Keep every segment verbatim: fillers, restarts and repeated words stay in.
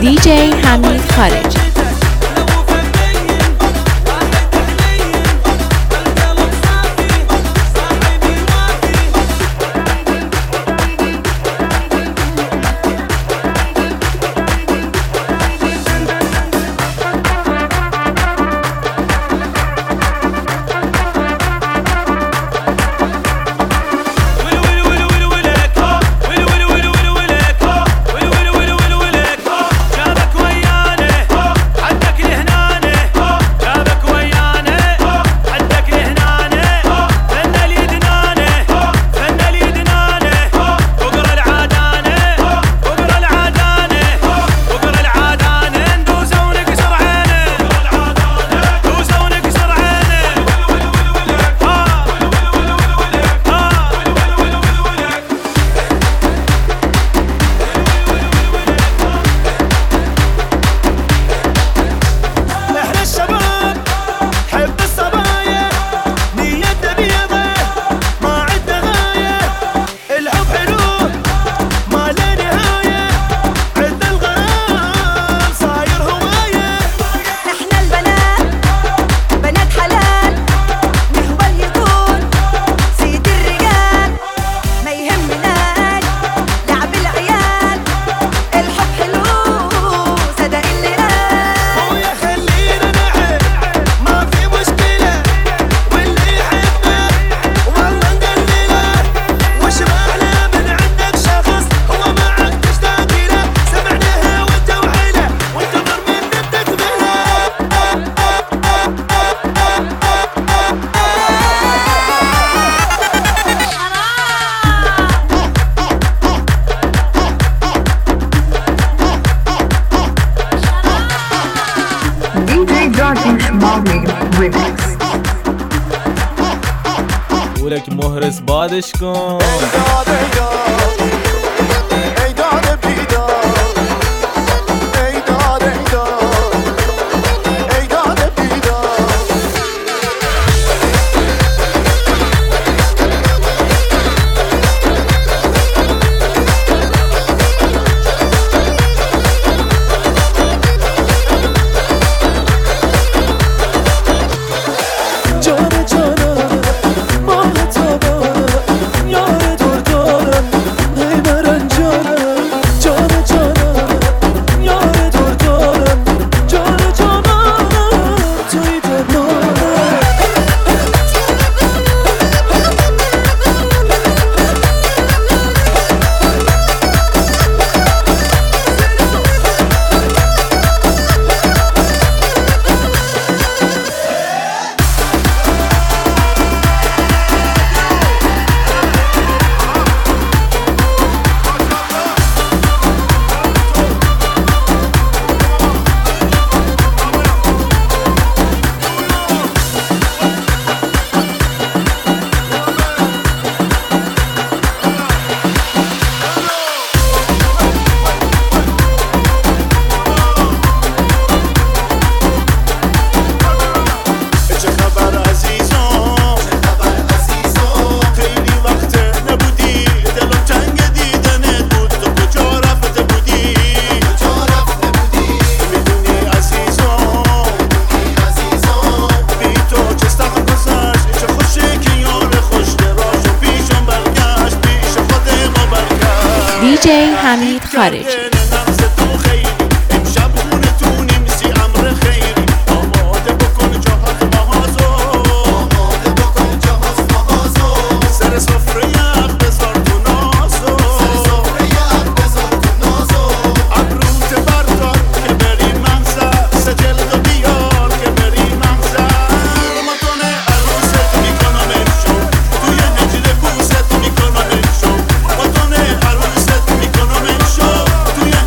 دی جی حمید خارجی. ولك مهرس بادش کن. دی جی حمید خارجی. توی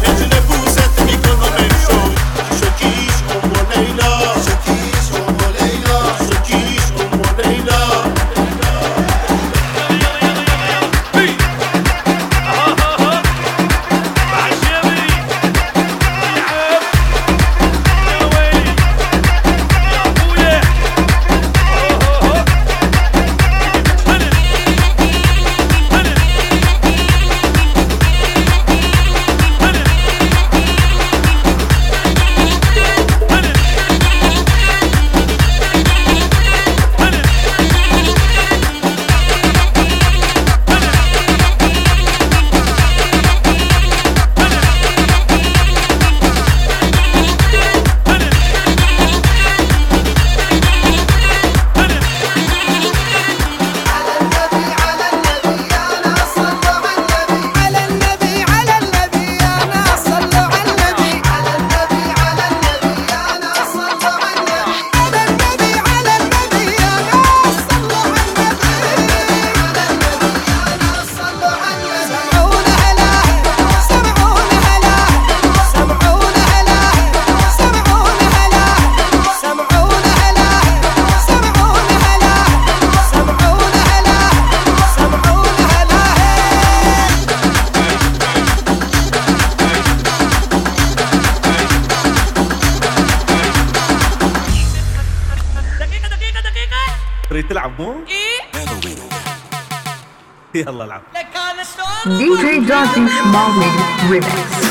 يلا العب. دي جي دارتي شمالي ريميكس.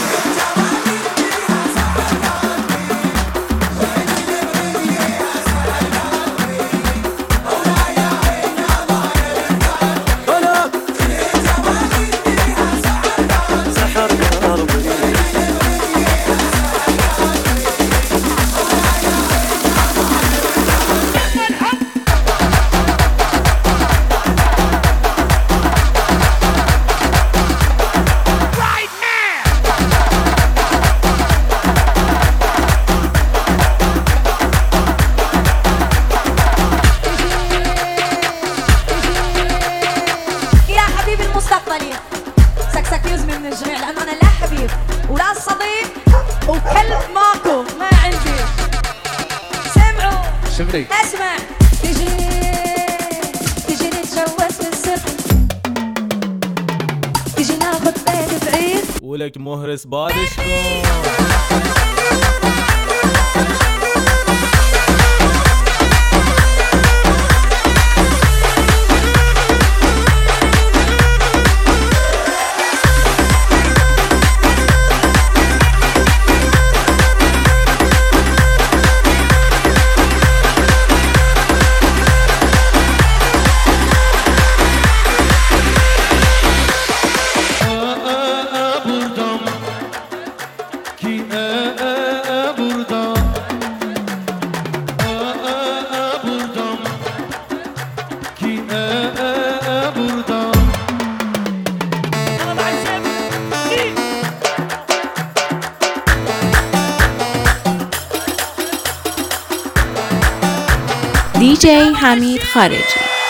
شفري اسمع تجي تجي نتجوز بالسر، تجي ناخد بيت بعيد ولك مهرس بادشكم. دی جی حمید خارجی.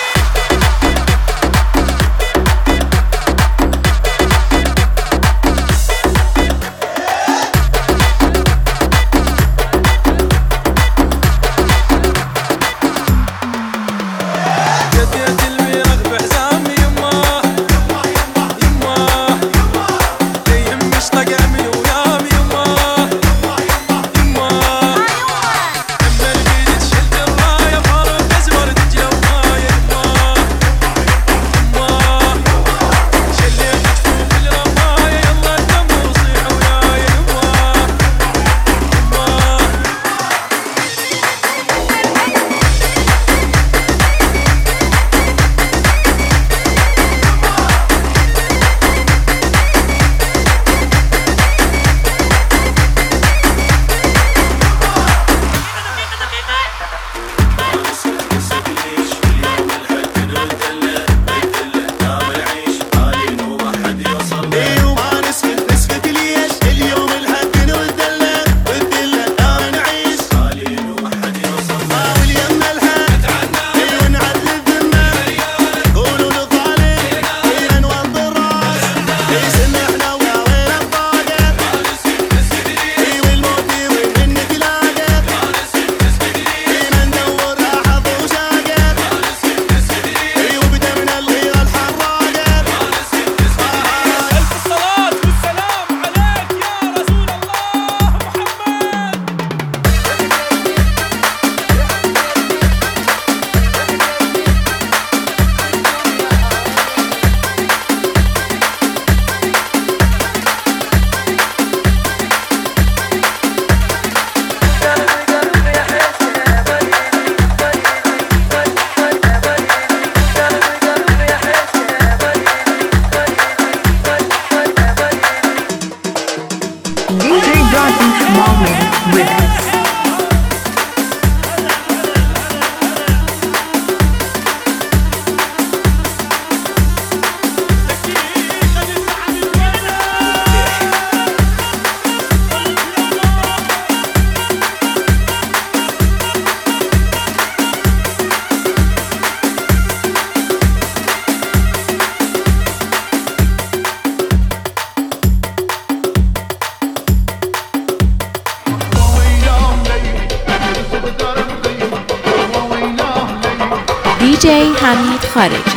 دی جی حمید خارجی.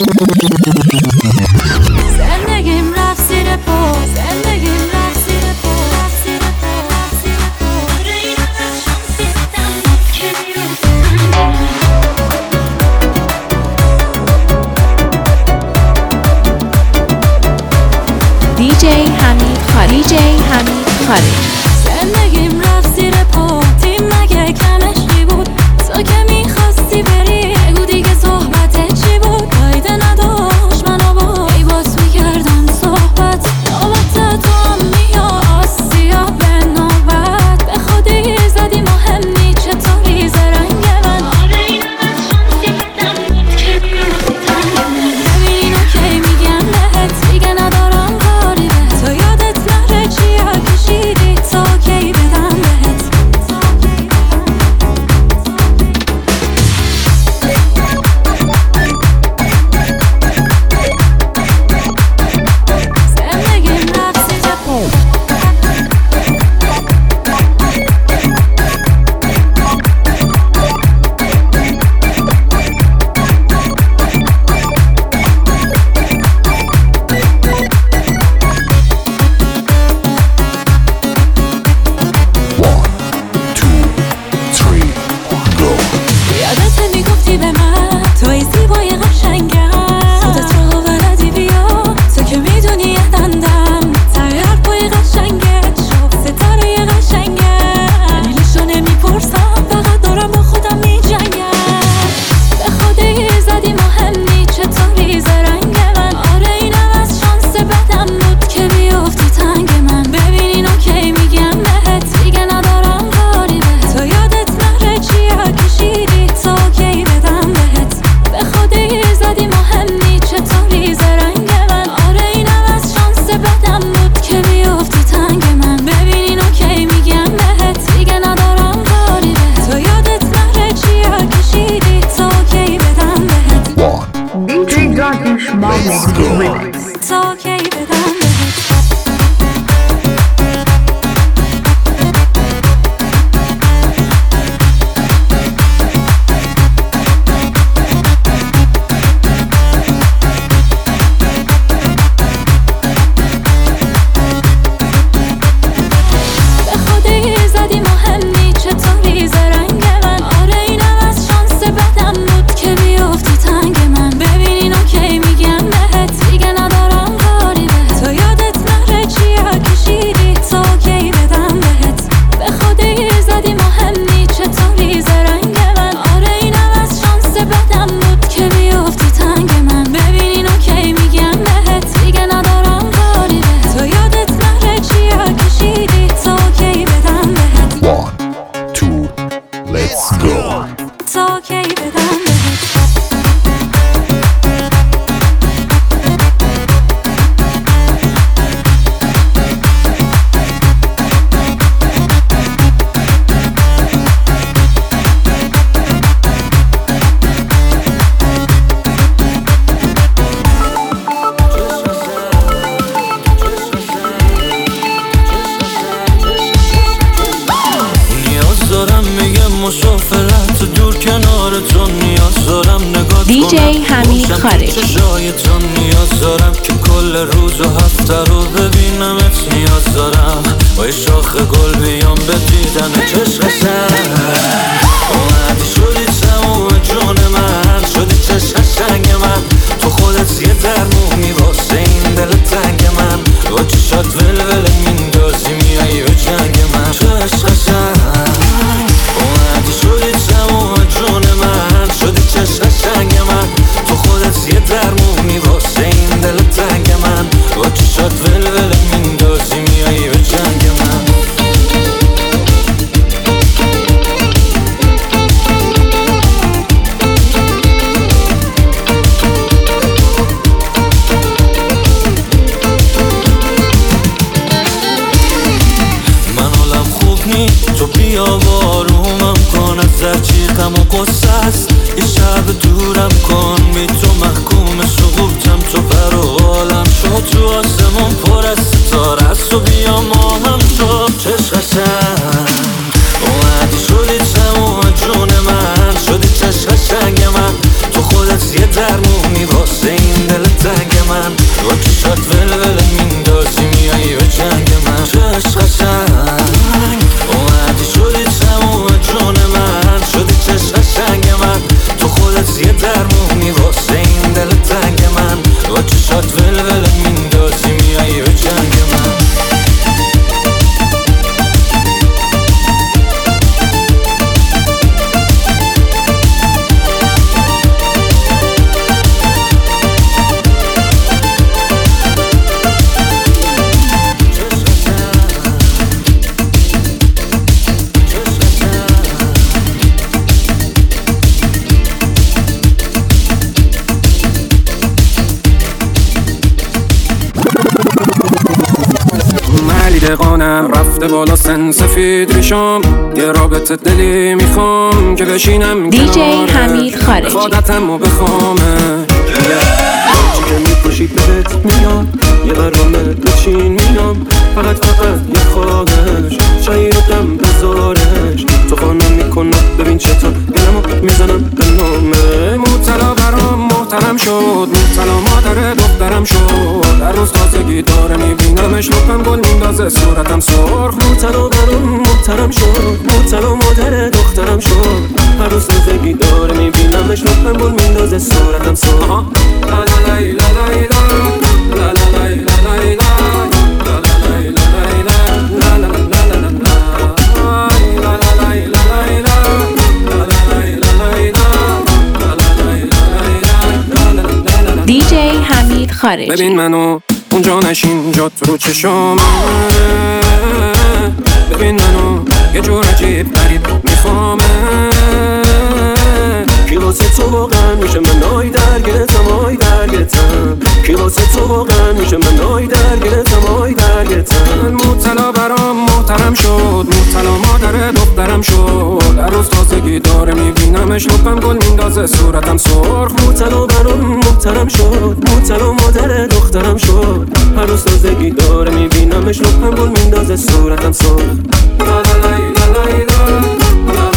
زندگیم رفت زیر پا زندگیم رفت زیر پا رفت زیر پا رفت زیر پا آره این از شانسی بدم بود که دی جی حمید خارجی دی جی حمید خارجی زندگیم رفت زیر پا تیم مگه کمشی بود تو که میخواستی بری بگو دیگه صحبت چی بود فایده نداشت منو با ای باز میکردم صحبت نوبت تو هم میاد آسیا به نوبت به خودی زدی مهم نی چطوری زرنگ من آره این از شانسی بدم بود که بیرفتی تنگ من ببین اینو کی میگم بهت دیگه ندارم کاری به تو یادت نره چیا کشیدی تا کی بدم بهت زندگیم رفت زیر پا یادت میگفتی به من توی زیبای قشنگم خودت رو بلدی بیا تو که میدونی یدندم تای حرفای قشنگت شب ستاره قشنگم دلیلشو نمیپرسم فقط دارم با خودم میجنگم به خودی زدی مهم نی چطوری زرنگ من آره اینم از شانس بدم بود که بیفتی تنگ من ببین اینو کی میگم بهت دیگه ندارم کاری به تو یادت نره چیا کشیدی تا کی بدم بهت به خودی زدی مهم نی چطوری زرنگ من آره اینم از شانس بدم بود که بیفتی تنگ من ببین اینو کی میگم بهت دیگه ندارم کاری به تو یادت نره چیا کشیدی تا کی بدم بهت دی جی Darkish Mohammed Remix. تا کی بدم بهت به خودی زدی مهم نی چطوری زرنگ من آره اینم از شانس بدم بود که بیفتی تنگ من ببین اینو کی میگم بهت دیگه ندارم کاری به تو یادت نره چیا کشیدی تا کی بدم بهت به خودی زدی مهم نی چطوری زرنگ من آره اینم از شانس بدم بود که بیفتی تنگ من ببین اینو کی میگم بهت دیگه ندارم کاری به تو یادت نره چیا کشیدی تا کی بدم بهت One, two, let's go. تا کی بدم بهت نیاز دارم میگه مسافرت دور کنارتون نیاز دارم نگاه دی جی حمید خارجی. چشایتون نیاز دارم که کل روز و هفته رو ببینمت نیاز دارم با یه شاخ گل بیام به دیدن چشم سر اومدی شدی تموم جون من شدی چشم قشنگ من تو خودت یه درمونی واسه این دل تنگ من با چشات ولول میندازی میایی به جنگ من چشم قشنگ اومدی شدی تموم جون من شدی چشم قشنگ من تو خودت یه درمونی واسه این دل تنگ من با چشات ولول میندازی میایی به جنگ من تو بیا بارومم کن از زرچیقم و قصه است یه شب دورم کن بی تو محکوم سقوطم تو پر و عالم شد تو آسمون پر از ستاره است و بیا ما هم شد چشم قشنگ اومدی شدی تموم جون من شدی چشم قشنگ من تو خودت یه درمونی واسه منم رفته بالا سن سفید ریشم، یه رابطه دلی میخوام که بشینم دی جی حمید خارجی خودتم و بخوامه چی که میپوشی بهت میاد، یه برنامه بچین میام، فقط فقط یه خواهش شایدم بذارش تو خانم میکنم ببین چطور دلمو میزنم به نامه. مبتلا برام محترم شد، مبتلا مادر دخترم شد، در روز تازگی داره میبینمش لپم گل میندازه صورتم سرخ. مبتلا برام محترم شد، مبتلا مادر دخترم شد، هر روز تازگی داره میبینمش لپم گل میندازه صورتم سرخ. لا لا لا لا لا لا لا لا دی جی حمید خارجی ببین منو اونجا نشین جات رو چشام، ببین منو یه جور عجیب غریب میخوامه، کی واسه تو واقعا میشه من آی درگرتم آی درگرتم، کی واسه تو واقعا میشه من آی درگرتم آی درگرتم. مبتلا برام محترم شد، مبتلا مادر دخترم شد، در روز تازگی داره میبینمش لپم گل میندازه صورتم سرخ. مبتلا برام محترم شد، مبتلا مادر دخترم شد، هر روز تازگی داره میبینمش لپم گل میندازه صورتم سرخ. لا لا لا لا لا لا